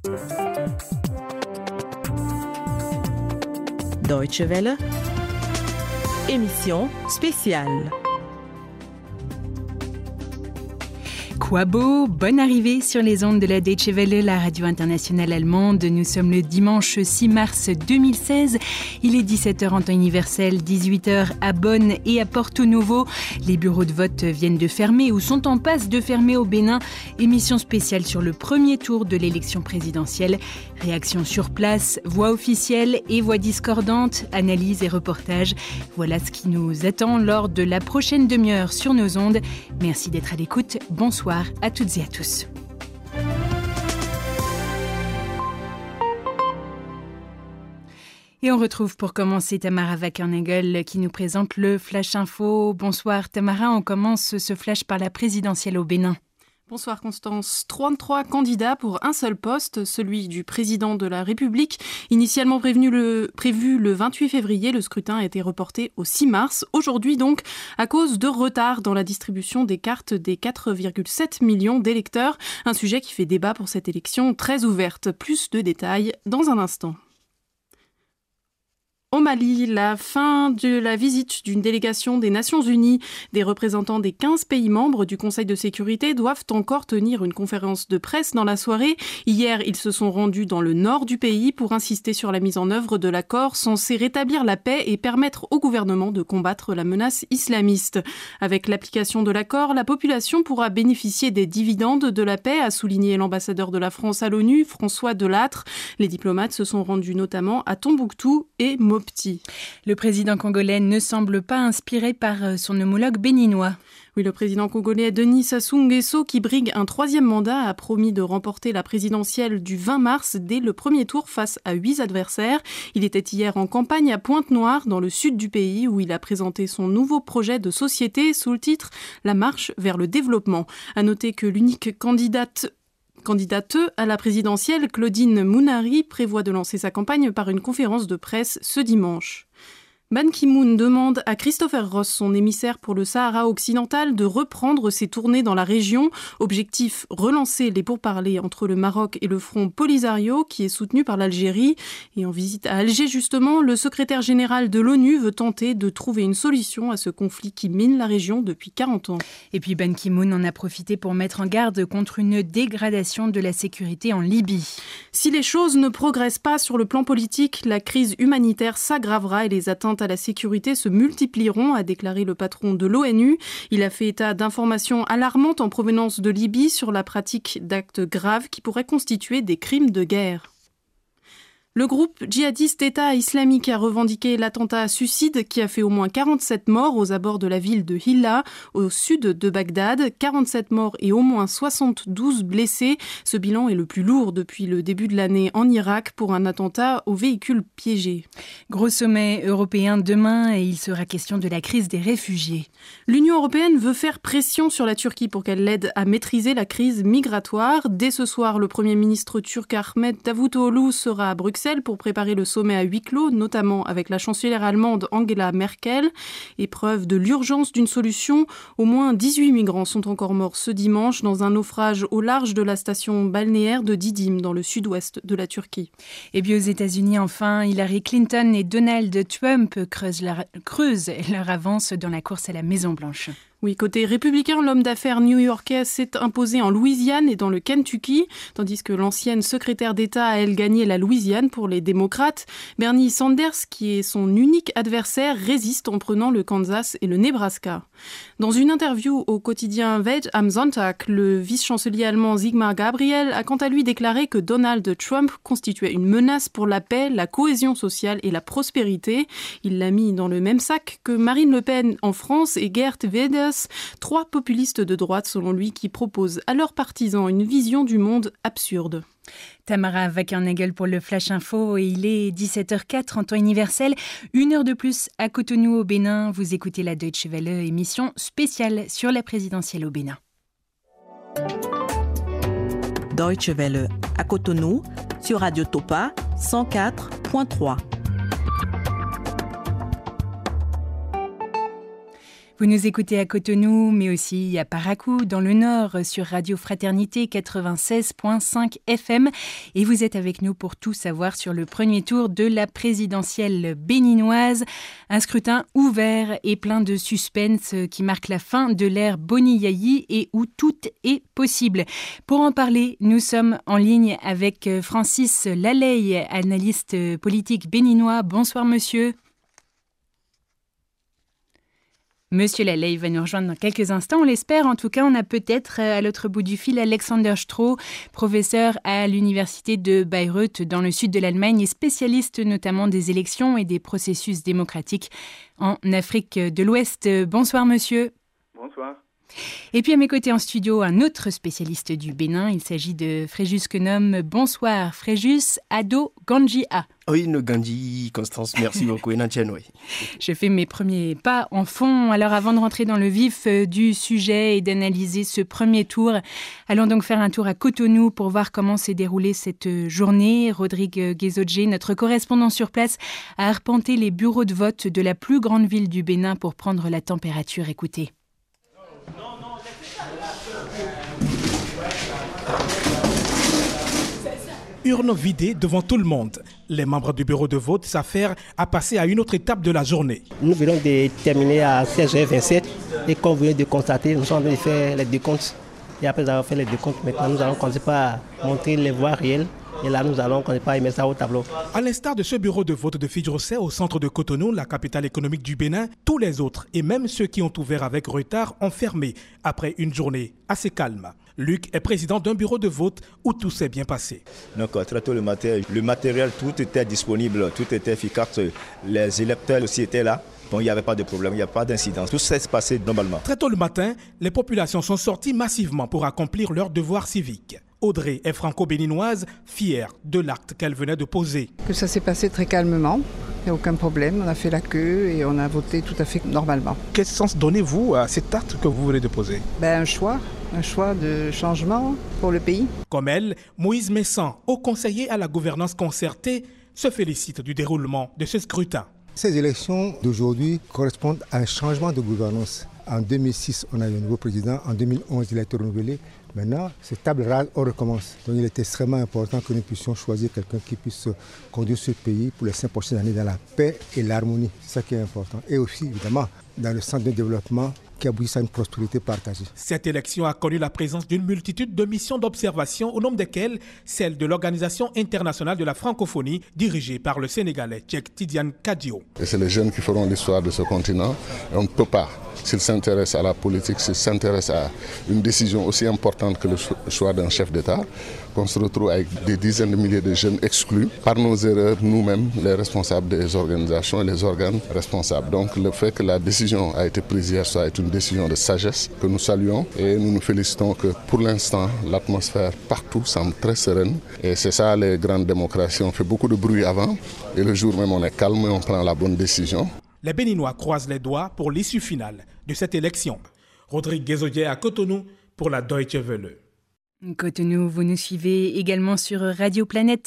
Deutsche Welle, émission spéciale. Quoi beau, bonne arrivée sur les ondes de la Deutsche Welle, la radio internationale allemande. Nous sommes le dimanche 6 mars 2016. Il est 17h en temps universel, 18h à Bonn et à Porto Novo. Les bureaux de vote viennent de fermer ou sont en passe de fermer au Bénin. Émission spéciale sur le premier tour de l'élection présidentielle. Réaction sur place, voix officielle et voix discordantes, analyse et reportage. Voilà ce qui nous attend lors de la prochaine demi-heure sur nos ondes. Merci d'être à l'écoute. Bonsoir à toutes et à tous. Et on retrouve pour commencer Tamara Wackernagel qui nous présente le Flash Info. Bonsoir Tamara, on commence ce flash par la présidentielle au Bénin. Bonsoir Constance. 33 candidats pour un seul poste, celui du président de la République. Initialement prévu le 28 février, le scrutin a été reporté au 6 mars. Aujourd'hui donc, à cause de retard dans la distribution des cartes des 4,7 millions d'électeurs. Un sujet qui fait débat pour cette élection très ouverte. Plus de détails dans un instant. Au Mali, la fin de la visite d'une délégation des Nations Unies, des représentants des 15 pays membres du Conseil de sécurité doivent encore tenir une conférence de presse dans la soirée. Hier, ils se sont rendus dans le nord du pays pour insister sur la mise en œuvre de l'accord censé rétablir la paix et permettre au gouvernement de combattre la menace islamiste. Avec l'application de l'accord, la population pourra bénéficier des dividendes de la paix, a souligné l'ambassadeur de la France à l'ONU, François Delattre. Les diplomates se sont rendus notamment à Tombouctou et Mopti. Le président congolais ne semble pas inspiré par son homologue béninois. Oui, le président congolais Denis Sassou Nguesso, qui brigue un troisième mandat, a promis de remporter la présidentielle du 20 mars dès le premier tour face à 8 adversaires. Il était hier en campagne à Pointe-Noire, dans le sud du pays, où il a présenté son nouveau projet de société sous le titre « La marche vers le développement ». À noter que l'unique candidate à la présidentielle, Claudine Mounari, prévoit de lancer sa campagne par une conférence de presse ce dimanche. Ban Ki-moon demande à Christopher Ross, son émissaire pour le Sahara occidental, de reprendre ses tournées dans la région. Objectif, relancer les pourparlers entre le Maroc et le Front Polisario, qui est soutenu par l'Algérie. Et en visite à Alger, justement, le secrétaire général de l'ONU veut tenter de trouver une solution à ce conflit qui mine la région depuis 40 ans. Et puis Ban Ki-moon en a profité pour mettre en garde contre une dégradation de la sécurité en Libye. Si les choses ne progressent pas sur le plan politique, la crise humanitaire s'aggravera et les atteintes à la sécurité se multiplieront, a déclaré le patron de l'ONU. Il a fait état d'informations alarmantes en provenance de Libye sur la pratique d'actes graves qui pourraient constituer des crimes de guerre. Le groupe djihadiste État islamique a revendiqué l'attentat suicide qui a fait au moins 47 morts aux abords de la ville de Hilla, au sud de Bagdad. 47 morts et au moins 72 blessés. Ce bilan est le plus lourd depuis le début de l'année en Irak pour un attentat au véhicule piégé. Gros sommet européen demain et il sera question de la crise des réfugiés. L'Union européenne veut faire pression sur la Turquie pour qu'elle l'aide à maîtriser la crise migratoire. Dès ce soir, le Premier ministre turc Ahmet Davutoğlu sera à Bruxelles pour préparer le sommet à huis clos, notamment avec la chancelière allemande Angela Merkel. Épreuve de l'urgence d'une solution, au moins 18 migrants sont encore morts ce dimanche dans un naufrage au large de la station balnéaire de Didim, dans le sud-ouest de la Turquie. Et puis aux États-Unis, enfin, Hillary Clinton et Donald Trump creusent leur avance dans la course à la Maison-Blanche. Oui, côté républicain, l'homme d'affaires new-yorkais s'est imposé en Louisiane et dans le Kentucky, tandis que l'ancienne secrétaire d'État a, elle, gagné la Louisiane pour les démocrates. Bernie Sanders, qui est son unique adversaire, résiste en prenant le Kansas et le Nebraska. Dans une interview au quotidien Welt am Sonntag, le vice-chancelier allemand Sigmar Gabriel a quant à lui déclaré que Donald Trump constituait une menace pour la paix, la cohésion sociale et la prospérité. Il l'a mis dans le même sac que Marine Le Pen en France et Geert Wilders, 3 populistes de droite selon lui qui proposent à leurs partisans une vision du monde absurde. Tamara Wackernagel pour le Flash Info et il est 17h04 en temps universel. 1 heure de plus à Cotonou au Bénin. Vous écoutez la Deutsche Welle, émission spéciale sur la présidentielle au Bénin. Deutsche Welle à Cotonou sur Radio Topa 104.3. Vous nous écoutez à Cotonou, mais aussi à Parakou, dans le Nord, sur Radio Fraternité 96.5 FM. Et vous êtes avec nous pour tout savoir sur le premier tour de la présidentielle béninoise. Un scrutin ouvert et plein de suspense qui marque la fin de l'ère Boni Yayi et où tout est possible. Pour en parler, nous sommes en ligne avec Francis Laleille, analyste politique béninois. Bonsoir monsieur. Monsieur Laleille va nous rejoindre dans quelques instants, on l'espère. En tout cas, on a peut-être à l'autre bout du fil Alexander Stroh, professeur à l'université de Bayreuth dans le sud de l'Allemagne et spécialiste notamment des élections et des processus démocratiques en Afrique de l'Ouest. Bonsoir monsieur. Bonsoir. Et puis à mes côtés en studio, un autre spécialiste du Bénin. Il s'agit de Fréjus Kenom. Bonsoir Fréjus Ado Ganjia. Oui, no Gandhi, Constance, merci beaucoup. Je fais mes premiers pas en fond. Alors avant de rentrer dans le vif du sujet et d'analyser ce premier tour, allons donc faire un tour à Cotonou pour voir comment s'est déroulée cette journée. Rodrigue Guézodjé, notre correspondant sur place, a arpenté les bureaux de vote de la plus grande ville du Bénin pour prendre la température. Écoutez. Urne vidée devant tout le monde. Les membres du bureau de vote s'affairent à passer à une autre étape de la journée. Nous venons de terminer à 16h27 et comme vous venez de constater, nous sommes en train de faire les décomptes. Et après avoir fait les décomptes, maintenant nous allons commencer par montrer les voix réelles. Et là, nous allons commencer par mettre ça au tableau. À l'instar de ce bureau de vote de Fidjrosset au centre de Cotonou, la capitale économique du Bénin, tous les autres, et même ceux qui ont ouvert avec retard, ont fermé après une journée assez calme. Luc est président d'un bureau de vote où tout s'est bien passé. Donc très tôt le matin, le matériel, tout était disponible, tout était efficace. Les électeurs aussi étaient là. Donc il n'y avait pas de problème, il n'y a pas d'incidence. Tout s'est passé normalement. Très tôt le matin, les populations sont sorties massivement pour accomplir leurs devoirs civiques. Audrey est franco-béninoise, fière de l'acte qu'elle venait de poser. Que ça s'est passé très calmement, il n'y a aucun problème. On a fait la queue et on a voté tout à fait normalement. Quel sens donnez-vous à cet acte que vous venez de poser ? Un choix de changement pour le pays. Comme elle, Moïse Messan, haut conseiller à la gouvernance concertée, se félicite du déroulement de ce scrutin. Ces élections d'aujourd'hui correspondent à un changement de gouvernance. En 2006, on a eu un nouveau président. En 2011, il a été renouvelé. Maintenant, cette table rase, on recommence. Donc il est extrêmement important que nous puissions choisir quelqu'un qui puisse conduire ce pays pour les 5 prochaines années dans la paix et l'harmonie. C'est ça qui est important. Et aussi, évidemment, dans le centre de développement qui aboutit à une prospérité partagée. Cette élection a connu la présence d'une multitude de missions d'observation, au nombre desquelles celle de l'Organisation internationale de la francophonie, dirigée par le Sénégalais Tchèque Tidiane Kadio. Et c'est les jeunes qui feront l'histoire de ce continent. Et on ne peut pas, s'ils s'intéressent à la politique, s'ils s'intéressent à une décision aussi importante que le choix d'un chef d'État, qu'on se retrouve avec des dizaines de milliers de jeunes exclus par nos erreurs, nous-mêmes, les responsables des organisations et les organes responsables. Donc le fait que la décision a été prise hier soir est une décision de sagesse que nous saluons et nous nous félicitons que pour l'instant, l'atmosphère partout semble très sereine. Et c'est ça les grandes démocraties, on fait beaucoup de bruit avant et le jour même on est calme et on prend la bonne décision. Les Béninois croisent les doigts pour l'issue finale de cette élection. Rodrigue Guézodjé à Cotonou pour la Deutsche Welle. Cotonou, vous nous suivez également sur Radio Planète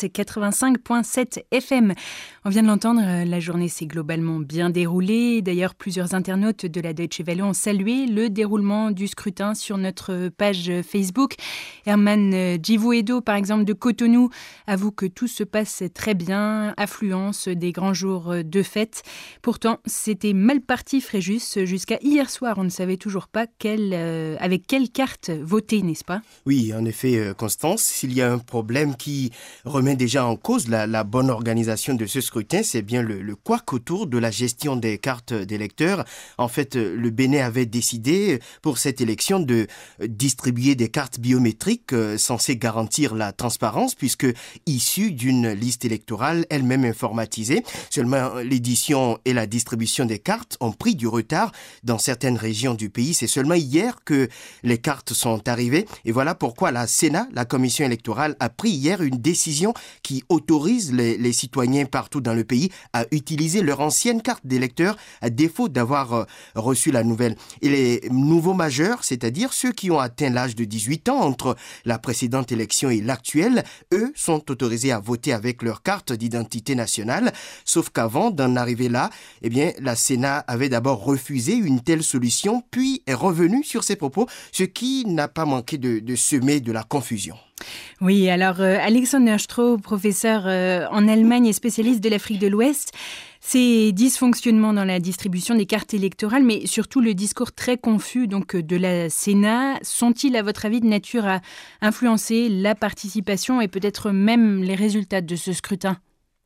85.7 FM. On vient de l'entendre, la journée s'est globalement bien déroulée. D'ailleurs, plusieurs internautes de la Deutsche Welle ont salué le déroulement du scrutin sur notre page Facebook. Herman Djivouedo, par exemple, de Cotonou, avoue que tout se passe très bien, affluence des grands jours de fête. Pourtant, c'était mal parti, Fréjus. Jusqu'à hier soir, on ne savait toujours pas avec quelle carte voter, n'est-ce pas ? Oui, en effet, Constance, s'il y a un problème qui remet déjà en cause la bonne organisation de ce scrutin, c'est bien le couac autour de la gestion des cartes d'électeurs. En fait, le Bénin avait décidé pour cette élection de distribuer des cartes biométriques censées garantir la transparence, puisque issues d'une liste électorale elle-même informatisée. Seulement, l'édition et la distribution des cartes ont pris du retard dans certaines régions du pays. C'est seulement hier que les cartes sont arrivées. Et voilà pourquoi la Sénat, la commission électorale, a pris hier une décision qui autorise les citoyens partout dans le pays à utiliser leur ancienne carte d'électeur à défaut d'avoir reçu la nouvelle. Et les nouveaux majeurs, c'est-à-dire ceux qui ont atteint l'âge de 18 ans entre la précédente élection et l'actuelle, eux sont autorisés à voter avec leur carte d'identité nationale. Sauf qu'avant d'en arriver là, eh bien, la Sénat avait d'abord refusé une telle solution, puis est revenue sur ses propos, ce qui n'a pas manqué de semer de la confusion. Oui, alors Alexander Stroh, professeur en Allemagne et spécialiste de l'Afrique de l'Ouest, ces dysfonctionnements dans la distribution des cartes électorales, mais surtout le discours très confus donc de la Sénat, sont-ils à votre avis de nature à influencer la participation et peut-être même les résultats de ce scrutin ?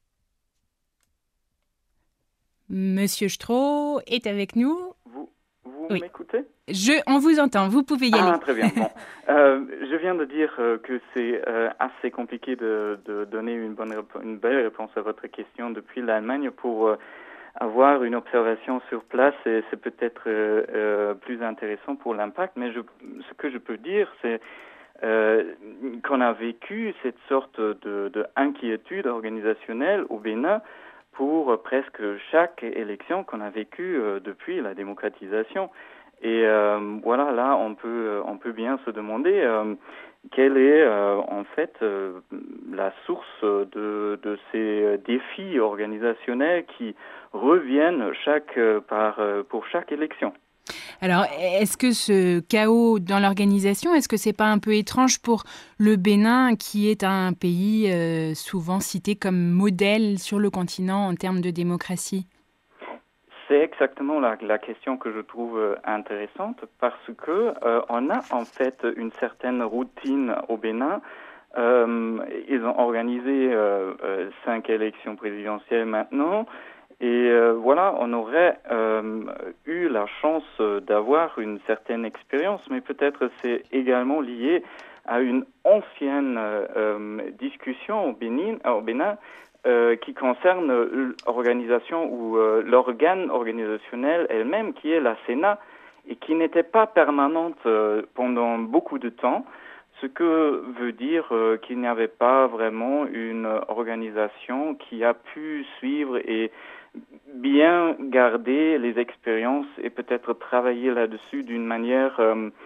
Monsieur Stroh est avec nous. Vous m'écoutez ? On vous entend, vous pouvez y aller. Très bien. Bon. Je viens de dire que c'est assez compliqué de donner une belle réponse à votre question depuis l'Allemagne. Pour avoir une observation sur place, et c'est peut-être plus intéressant pour l'impact, mais ce que je peux dire, c'est qu'on a vécu cette sorte de inquiétude organisationnelle au Bénin pour presque chaque élection qu'on a vécue depuis la démocratisation. Et voilà, là, on peut bien se demander quelle est en fait la source de ces défis organisationnels qui reviennent pour chaque élection. Alors, est-ce que ce chaos dans l'organisation, est-ce que c'est pas un peu étrange pour le Bénin, qui est un pays souvent cité comme modèle sur le continent en termes de démocratie ? C'est exactement la question que je trouve intéressante parce que on a en fait une certaine routine au Bénin. Ils ont organisé 5 élections présidentielles maintenant. Et voilà, on aurait eu la chance d'avoir une certaine expérience, mais peut-être c'est également lié à une ancienne discussion au Bénin qui concerne l'organisation ou l'organe organisationnel elle-même, qui est la Sénat, et qui n'était pas permanente pendant beaucoup de temps, ce que veut dire qu'il n'y avait pas vraiment une organisation qui a pu suivre et bien garder les expériences et peut-être travailler là-dessus d'une manière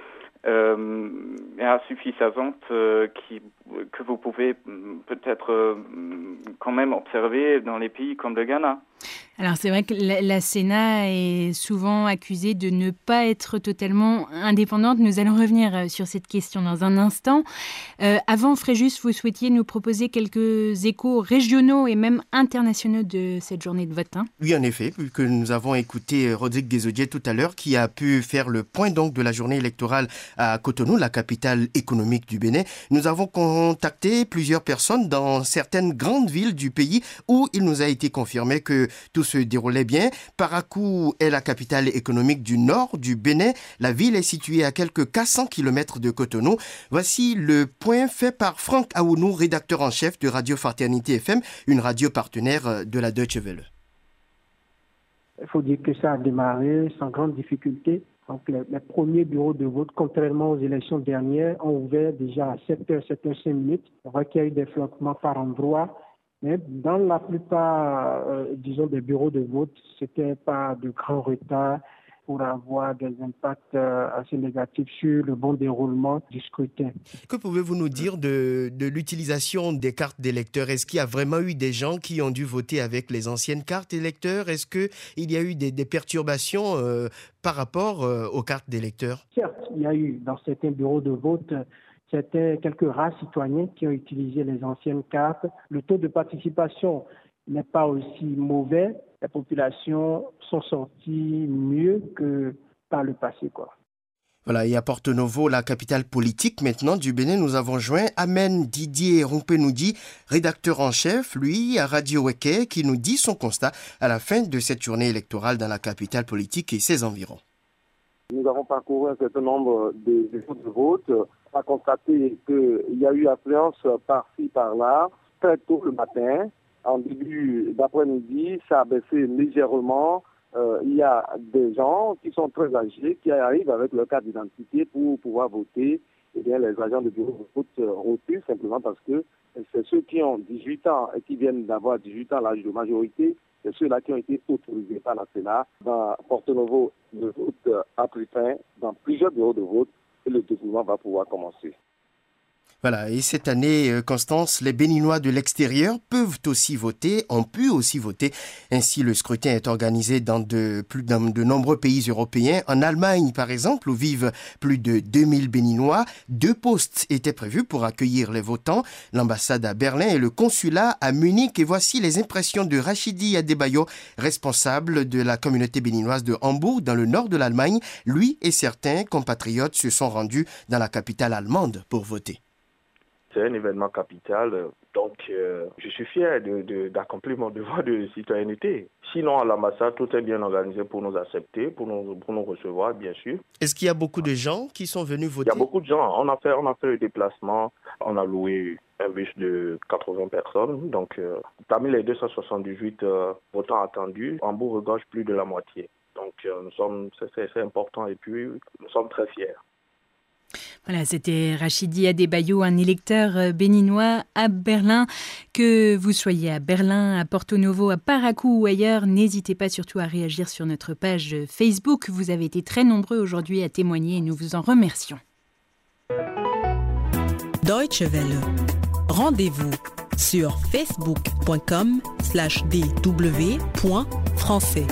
suffisante que vous pouvez peut-être quand même observer dans les pays comme le Ghana. Alors c'est vrai que la Sénat est souvent accusée de ne pas être totalement indépendante. Nous allons revenir sur cette question dans un instant. Avant, Fréjus, vous souhaitiez nous proposer quelques échos régionaux et même internationaux de cette journée de vote. Oui, en effet, puisque nous avons écouté Rodrigue Guézodier tout à l'heure, qui a pu faire le point donc de la journée électorale à Cotonou, la capitale économique du Bénin. Nous avons contacté plusieurs personnes dans certaines grandes villes du pays où il nous a été confirmé que tout se déroulait bien. Parakou est la capitale économique du nord du Bénin. La ville est située à quelques 400 km de Cotonou. Voici le point fait par Franck Aounou, rédacteur en chef de Radio Fraternité FM, une radio partenaire de la Deutsche Welle. Il faut dire que ça a démarré sans grande difficulté. Donc les premiers bureaux de vote, contrairement aux élections dernières, ont ouvert déjà à 7h, 7h05. On voit qu'il y a eu des flottements par endroits. Mais dans la plupart, des bureaux de vote, c'était pas de grands retards pour avoir des impacts assez négatifs sur le bon déroulement du scrutin. Que pouvez-vous nous dire de l'utilisation des cartes d'électeurs ? Est-ce qu'il y a vraiment eu des gens qui ont dû voter avec les anciennes cartes d'électeurs ? Est-ce qu'il y a eu des perturbations par rapport aux cartes d'électeurs ? Certes, il y a eu dans certains bureaux de vote c'était quelques rares citoyens qui ont utilisé les anciennes cartes. Le taux de participation n'est pas aussi mauvais. Les populations sont sorties mieux que par le passé, Voilà, et à Porto Novo, la capitale politique maintenant du Bénin, nous avons joint Amen Didier Rompenoudi, rédacteur en chef, lui, à Radio Weke, qui nous dit son constat à la fin de cette journée électorale dans la capitale politique et ses environs. Nous avons parcouru un certain nombre de bureaux de vote. On a constaté qu'il y a eu affluence par-ci, par-là, très tôt le matin. En début d'après-midi, ça a baissé légèrement. Il y a des gens qui sont très âgés, qui arrivent avec leur carte d'identité pour pouvoir voter. les agents de bureau de vote reculent simplement parce que c'est ceux qui ont 18 ans et qui viennent d'avoir 18 ans, l'âge de majorité, c'est ceux-là qui ont été autorisés par la Sénat. Dans Porto Novo, le vote a pris fin dans plusieurs bureaux de vote et le déroulement va pouvoir commencer. Voilà, et cette année, Constance, les Béninois de l'extérieur ont pu aussi voter. Ainsi, le scrutin est organisé dans de nombreux pays européens. En Allemagne, par exemple, où vivent plus de 2000 Béninois, 2 postes étaient prévus pour accueillir les votants, l'ambassade à Berlin et le consulat à Munich. Et voici les impressions de Rachidi Adebayo, responsable de la communauté béninoise de Hambourg, dans le nord de l'Allemagne. Lui et certains compatriotes se sont rendus dans la capitale allemande pour voter. C'est un événement capital, donc je suis fier d'accomplir mon devoir de citoyenneté. Sinon, à l'ambassade, tout est bien organisé pour nous accepter, pour nous recevoir, bien sûr. Est-ce qu'il y a beaucoup de gens qui sont venus voter? Il y a beaucoup de gens. On a fait le déplacement, on a loué un bus de 80 personnes. Donc, parmi les 278 votants attendus, Hambourg regorge plus de la moitié. Donc, c'est important et puis nous sommes très fiers. Voilà, c'était Rachidi Adebayo, un électeur béninois à Berlin. Que vous soyez à Berlin, à Porto Novo, à Parakou ou ailleurs, n'hésitez pas surtout à réagir sur notre page Facebook. Vous avez été très nombreux aujourd'hui à témoigner et nous vous en remercions. Deutsche Welle. Rendez-vous sur facebook.com/dw.français.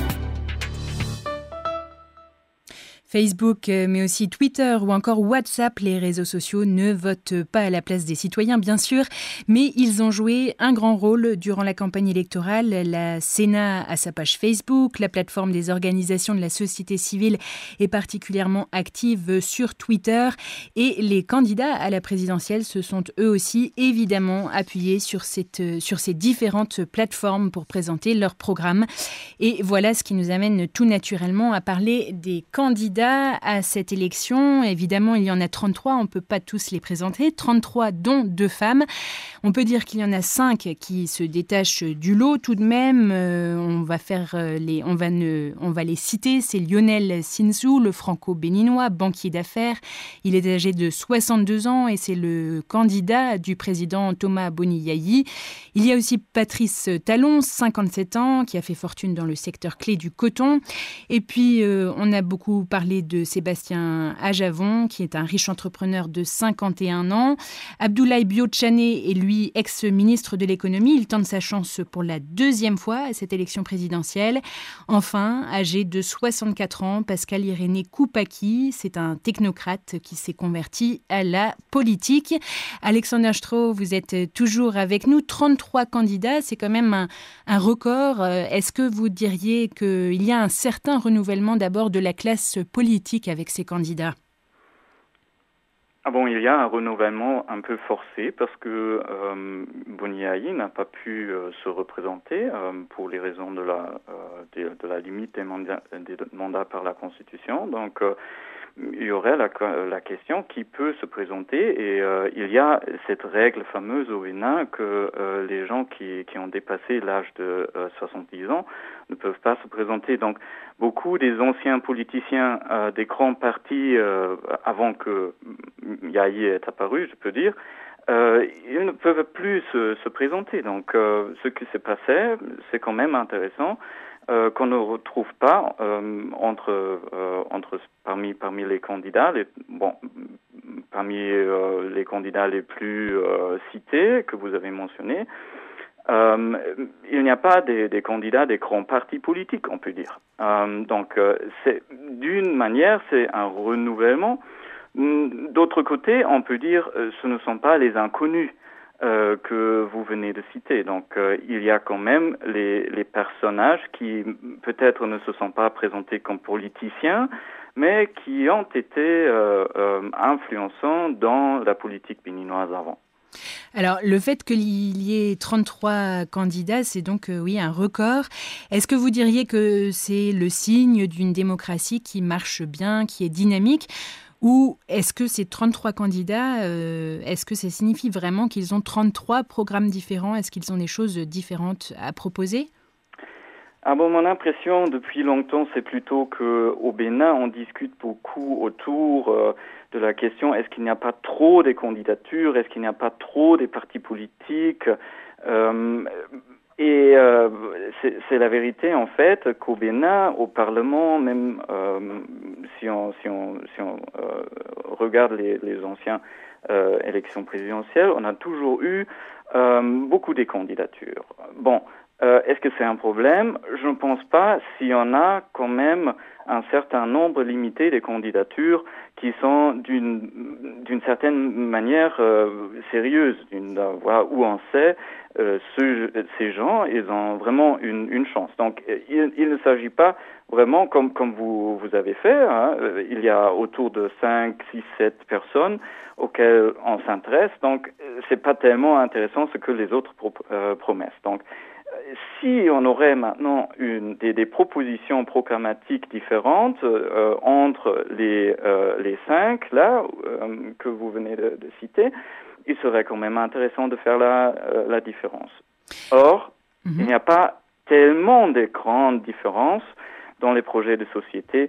Facebook, mais aussi Twitter ou encore WhatsApp, les réseaux sociaux ne votent pas à la place des citoyens, bien sûr, mais ils ont joué un grand rôle durant la campagne électorale. La Sénat a sa page Facebook, la plateforme des organisations de la société civile est particulièrement active sur Twitter et les candidats à la présidentielle se sont eux aussi évidemment appuyés sur ces différentes plateformes pour présenter leur programme. Et voilà ce qui nous amène tout naturellement à parler des candidats à cette élection. Évidemment, il y en a 33, on ne peut pas tous les présenter, 33 dont 2 femmes. On peut dire qu'il y en a 5 qui se détachent du lot tout de même. On va les citer. C'est Lionel Sinzou, le franco-béninois, banquier d'affaires. Il est âgé de 62 ans et c'est le candidat du président Thomas Boni-Yayi. Il y a aussi Patrice Talon, 57 ans, qui a fait fortune dans le secteur clé du coton. Et puis, on a beaucoup parlé de Sébastien Ajavon, qui est un riche entrepreneur de 51 ans. Abdoulaye Biotchané est lui ex-ministre de l'économie. Il tente sa chance pour la 2e fois à cette élection présidentielle. Enfin, âgé de 64 ans, Pascal Irénée Koupaki, c'est un technocrate qui s'est converti à la politique. Alexander Stroh, vous êtes toujours avec nous. 33 candidats, c'est quand même un record. Est-ce que vous diriez qu'il y a un certain renouvellement d'abord de la classe politique avec ces candidats? Il y a un renouvellement un peu forcé parce que Boni-Yayi n'a pas pu se représenter pour les raisons de la limite des mandats par la Constitution. Donc, il y aurait la question qui peut se présenter et il y a cette règle fameuse au Bénin que les gens qui ont dépassé l'âge de 70 ans ne peuvent pas se présenter. Donc, beaucoup des anciens politiciens des grands partis avant que Yayi ait apparu, je peux dire, ils ne peuvent plus se présenter. Donc, ce qui s'est passé, c'est quand même intéressant. Qu'on ne retrouve pas parmi les candidats, parmi les candidats les plus cités que vous avez mentionnés, il n'y a pas des candidats des grands partis politiques, on peut dire. Donc, d'une manière, c'est un renouvellement. D'autre côté, on peut dire ce ne sont pas les inconnus que vous venez de citer. Donc, il y a quand même les personnages qui peut-être ne se sont pas présentés comme politiciens, mais qui ont été influençants dans la politique béninoise avant. Alors, le fait qu'il y ait 33 candidats, c'est donc, oui, un record. Est-ce que vous diriez que c'est le signe d'une démocratie qui marche bien, qui est dynamique ? Ou est-ce que ces 33 candidats, est-ce que ça signifie vraiment qu'ils ont 33 programmes différents ? Est-ce qu'ils ont des choses différentes à proposer ? Mon impression depuis longtemps, c'est plutôt qu'au Bénin, on discute beaucoup autour de la question est-ce qu'il n'y a pas trop de candidatures, est-ce qu'il n'y a pas trop de partis politiques c'est la vérité en fait qu'au Bénin, au Parlement, même si on regarde les anciennes élections présidentielles, on a toujours eu beaucoup de candidatures. Est-ce que c'est un problème? Je ne pense pas s'il y en a quand même un certain nombre limité de candidatures qui sont d'une certaine manière sérieuses, où on sait ces gens, ils ont vraiment une chance. Donc, il ne s'agit pas vraiment, comme vous avez fait, il y a autour de 5, 6, 7 personnes auxquelles on s'intéresse. Donc, c'est pas tellement intéressant ce que les autres promettent. Donc, si on aurait maintenant des propositions programmatiques différentes entre les 5 là que vous venez de citer, il serait quand même intéressant de faire la différence. Or, il n'y a pas tellement de grandes différences dans les projets de société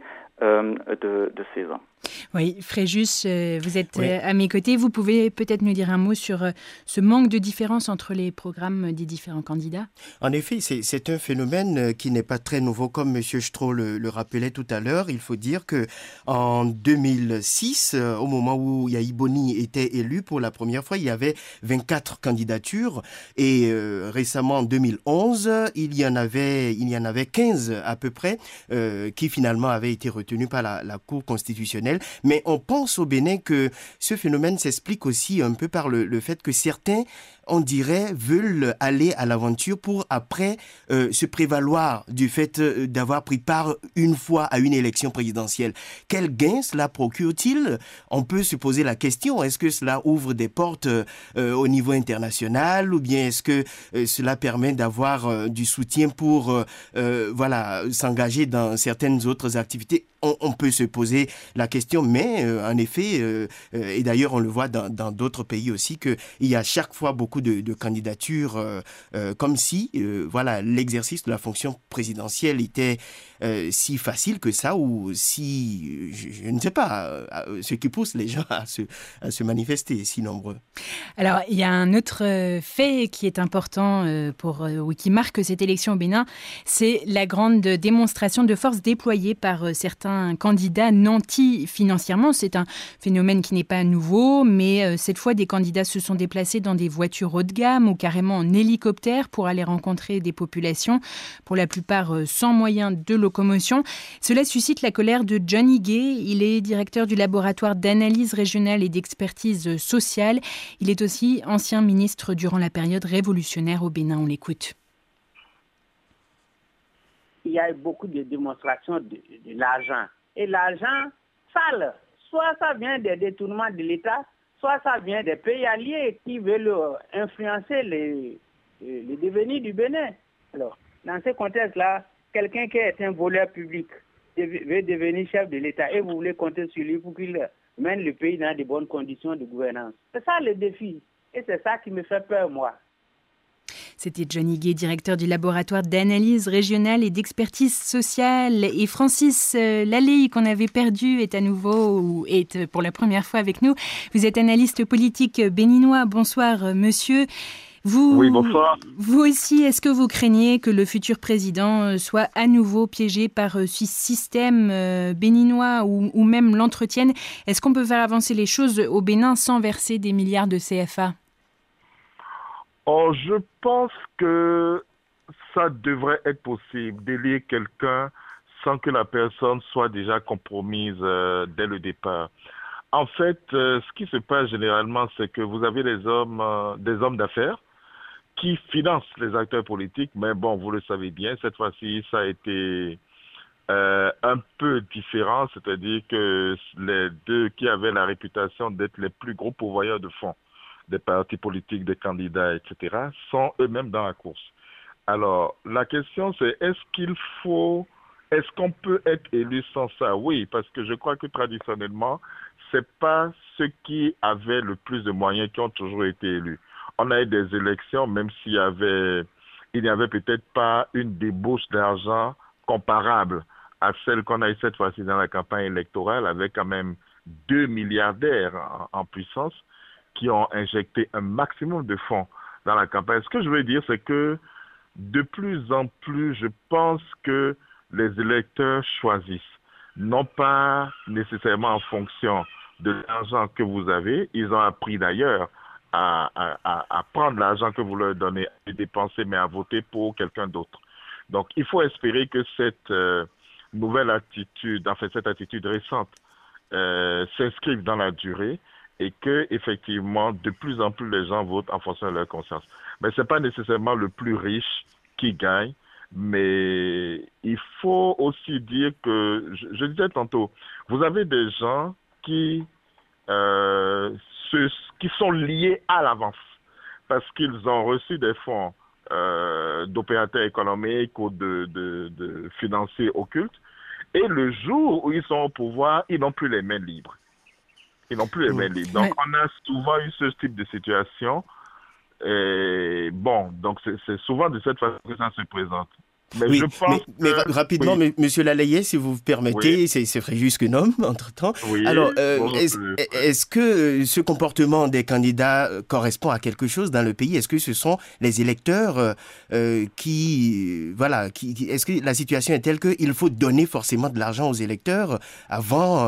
de ces ans. Oui, Fréjus, vous êtes à mes côtés. Vous pouvez peut-être nous dire un mot sur ce manque de différence entre les programmes des différents candidats? En effet, c'est un phénomène qui n'est pas très nouveau, comme M. Stroh le rappelait tout à l'heure. Il faut dire que en 2006, au moment où Yahi Boni était élu pour la première fois, il y avait 24 candidatures. Et récemment, en 2011, il y en avait 15 à peu près qui finalement avaient été retenus par la Cour constitutionnelle. Mais on pense au Bénin que ce phénomène s'explique aussi un peu par le fait que certains, on dirait, veulent aller à l'aventure pour après se prévaloir du fait d'avoir pris part une fois à une élection présidentielle. Quel gain cela procure-t-il? On peut se poser la question, est-ce que cela ouvre des portes au niveau international ou bien est-ce que cela permet d'avoir du soutien pour s'engager dans certaines autres activités? On peut se poser la question, mais en effet, et d'ailleurs on le voit dans d'autres pays aussi, qu'il y a chaque fois beaucoup de candidatures, comme si l'exercice de la fonction présidentielle était si facile que ça, ou si, je ne sais pas, ce qui pousse les gens à se manifester si nombreux. Alors, il y a un autre fait qui est important qui marque cette élection au Bénin, c'est la grande démonstration de force déployée par certains candidats nantis financièrement. C'est un phénomène qui n'est pas nouveau, mais cette fois, des candidats se sont déplacés dans des voitures haut de gamme ou carrément en hélicoptère pour aller rencontrer des populations, pour la plupart sans moyens de locomotion. Cela suscite la colère de Johnny Gay. Il est directeur du laboratoire d'analyse régionale et d'expertise sociale. Il est aussi ancien ministre durant la période révolutionnaire au Bénin. On l'écoute. Il y a eu beaucoup de démonstrations de l'argent. Et l'argent sale, soit ça vient des détournements de l'État, soit ça vient des pays alliés qui veulent influencer les devenir du Bénin. Alors, dans ce contexte-là, quelqu'un qui est un voleur public veut devenir chef de l'État et vous voulez compter sur lui pour qu'il mène le pays dans de bonnes conditions de gouvernance. C'est ça le défi. Et c'est ça qui me fait peur, moi. C'était Johnny Gay, directeur du laboratoire d'analyse régionale et d'expertise sociale. Et Francis Laley, qu'on avait perdu, est à nouveau, ou est pour la première fois avec nous. Vous êtes analyste politique béninois. Bonsoir, monsieur. Oui, bonsoir. Vous aussi, est-ce que vous craignez que le futur président soit à nouveau piégé par ce système béninois ou même l'entretienne? Est-ce qu'on peut faire avancer les choses au Bénin sans verser des milliards de CFA? Je pense que ça devrait être possible d'élire quelqu'un sans que la personne soit déjà compromise dès le départ. En fait, ce qui se passe généralement, c'est que vous avez des hommes d'affaires qui financent les acteurs politiques, mais bon, vous le savez bien, cette fois-ci, ça a été un peu différent, c'est-à-dire que les deux qui avaient la réputation d'être les plus gros pourvoyeurs de fonds des partis politiques, des candidats, etc., sont eux-mêmes dans la course. Alors, la question c'est, est-ce qu'on peut être élu sans ça? Oui, parce que je crois que traditionnellement, c'est pas ceux qui avaient le plus de moyens qui ont toujours été élus. On a eu des élections, même s'il y avait il n'y avait peut-être pas une débauche d'argent comparable à celle qu'on a eu cette fois-ci dans la campagne électorale, avec quand même 2 milliardaires en puissance qui ont injecté un maximum de fonds dans la campagne. Ce que je veux dire, c'est que de plus en plus, je pense que les électeurs choisissent, non pas nécessairement en fonction de l'argent que vous avez. Ils ont appris d'ailleurs à prendre l'argent que vous leur donnez, à le dépenser, mais à voter pour quelqu'un d'autre. Donc, il faut espérer que cette nouvelle attitude, en fait, cette attitude récente, s'inscrive dans la durée et que, effectivement, de plus en plus les gens votent en fonction de leur conscience. Mais ce n'est pas nécessairement le plus riche qui gagne, mais il faut aussi dire que, je disais tantôt, vous avez des gens qui sont liés à l'avance parce qu'ils ont reçu des fonds d'opérateurs économiques ou de financiers occultes, et le jour où ils sont au pouvoir, ils n'ont plus les mains libres. Ils n'ont plus les mains libres. Donc, on a souvent eu ce type de situation. Et bon, donc c'est souvent de cette façon que ça se présente. Mais oui, je pense mais rapidement, oui. Monsieur Lalayet, si vous permettez, oui. c'est Fréjus Quenom, entre-temps. Oui. Alors, est-ce que ce comportement des candidats correspond à quelque chose dans le pays? Est-ce que ce sont les électeurs est-ce que la situation est telle qu'il faut donner forcément de l'argent aux électeurs avant,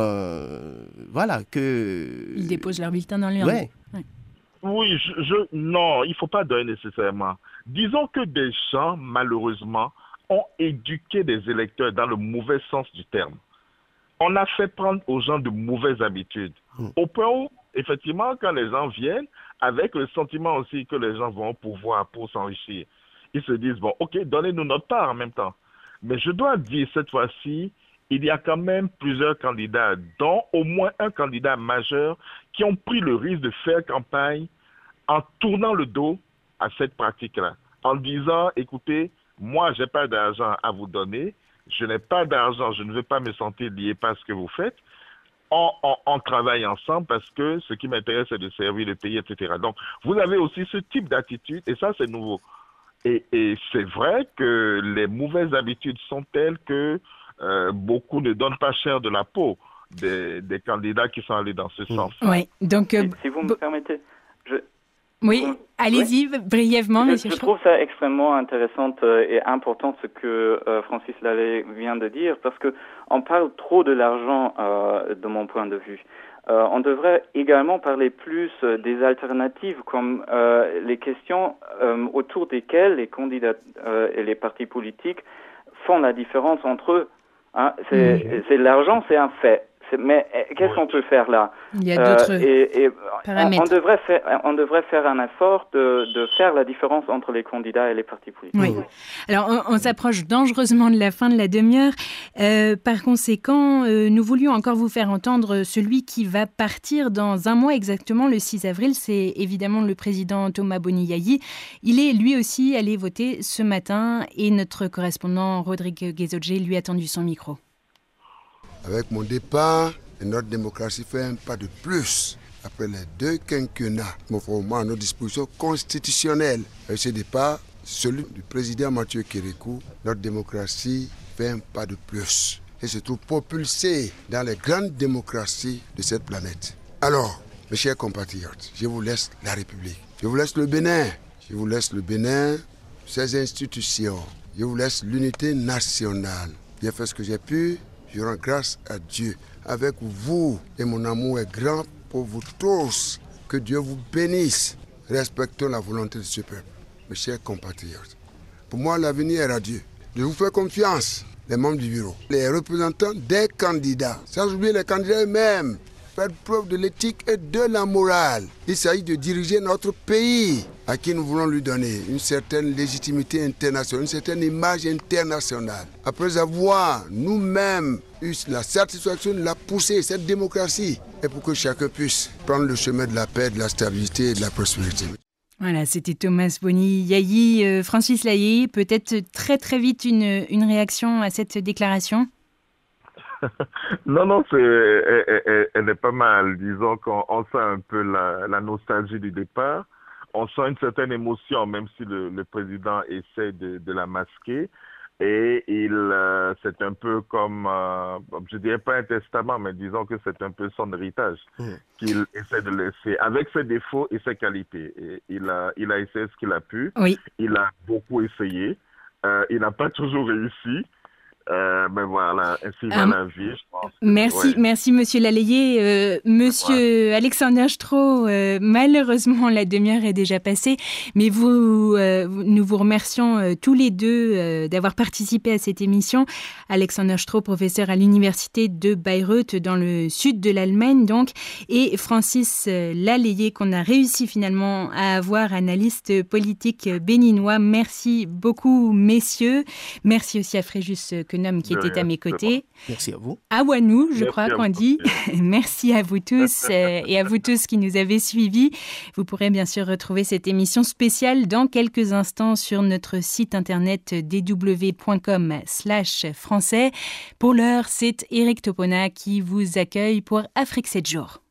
que... Ils déposent leur bulletin dans l'urne. Ouais. Oui, non, il ne faut pas donner nécessairement. Disons que des gens, malheureusement, ont éduqué des électeurs dans le mauvais sens du terme. On a fait prendre aux gens de mauvaises habitudes. Au point où, effectivement, quand les gens viennent, avec le sentiment aussi que les gens vont au pouvoir pour s'enrichir, ils se disent, bon, ok, donnez-nous notre part en même temps. Mais je dois dire, cette fois-ci, il y a quand même plusieurs candidats, dont au moins un candidat majeur, qui ont pris le risque de faire campagne en tournant le dos à cette pratique-là, en disant, écoutez, moi, je n'ai pas d'argent à vous donner, je n'ai pas d'argent, je ne veux pas me sentir lié par ce que vous faites, on travaille ensemble parce que ce qui m'intéresse, c'est de servir le pays, etc. Donc, vous avez aussi ce type d'attitude, et ça, c'est nouveau. Et c'est vrai que les mauvaises habitudes sont telles que beaucoup ne donnent pas cher de la peau des candidats qui sont allés dans ce sens. Oui, donc... si vous me permettez... Oui, allez-y, brièvement, monsieur. Je trouve ça extrêmement intéressant et important ce que Francis Lalayet vient de dire, parce que on parle trop de l'argent de mon point de vue. On devrait également parler plus des alternatives, comme les questions autour desquelles les candidats et les partis politiques font la différence entre eux. Hein. C'est l'argent, c'est un fait. Mais qu'est-ce qu'on peut faire là? Il y a d'autres paramètres. On devrait faire un effort de faire la différence entre les candidats et les partis politiques. Oui. Alors, on s'approche dangereusement de la fin de la demi-heure. Par conséquent, nous voulions encore vous faire entendre celui qui va partir dans un mois exactement, le 6 avril. C'est évidemment le président Thomas Boni-Yayi. Il est lui aussi allé voter ce matin et notre correspondant Rodrigue Guézodjé lui a tendu son micro. Avec mon départ, notre démocratie fait un pas de plus. Après les 2 quinquennats, conformément à nos dispositions constitutionnelles. Avec ce départ, celui du président Mathieu Kérékou, notre démocratie fait un pas de plus. Et se trouve propulsée dans les grandes démocraties de cette planète. Alors, mes chers compatriotes, je vous laisse la République. Je vous laisse le Bénin. Je vous laisse le Bénin, ses institutions. Je vous laisse l'unité nationale. J'ai fait ce que j'ai pu. Je rends grâce à Dieu. Avec vous, et mon amour est grand pour vous tous. Que Dieu vous bénisse. Respectons la volonté de ce peuple. Mes chers compatriotes, pour moi, l'avenir est radieux. Je vous fais confiance, les membres du bureau, les représentants des candidats, sans oublier les candidats eux-mêmes. Faire preuve de l'éthique et de la morale. Il s'agit de diriger notre pays, à qui nous voulons lui donner une certaine légitimité internationale, une certaine image internationale. Après avoir nous-mêmes eu la satisfaction de la pousser, cette démocratie, et pour que chacun puisse prendre le chemin de la paix, de la stabilité et de la prospérité. Voilà, c'était Thomas Boni-Yayi. Francis Lalayet, peut-être très très vite une réaction à cette déclaration? Non, elle est pas mal. Disons qu'on sent un peu la nostalgie du départ. on sent une certaine émotion, même si le président essaie de la masquer. Et c'est un peu comme, je dirais pas un testament, mais disons que c'est un peu son héritage qu'il essaie de laisser, avec ses défauts et ses qualités. Et il a essayé ce qu'il a pu. Oui. Il a beaucoup essayé. Il n'a pas toujours réussi. Mais voilà, ainsi va la vie, je pense. Merci Monsieur Lallié. Monsieur Alexander Stroh, malheureusement la demi-heure est déjà passée, mais nous vous remercions tous les deux d'avoir participé à cette émission. Alexander Stroh, professeur à l'université de Bayreuth dans le sud de l'Allemagne donc, et Francis Lallié qu'on a réussi finalement à avoir, analyste politique béninois. Merci beaucoup messieurs. Merci aussi à Fréjus Quenom qui était à mes côtés. Merci à vous. À Wanou, je crois qu'on dit. Merci à vous tous et à vous tous qui nous avez suivis. Vous pourrez bien sûr retrouver cette émission spéciale dans quelques instants sur notre site internet dw.com/français. Pour l'heure, c'est Eric Topona qui vous accueille pour Afrique 7 jours.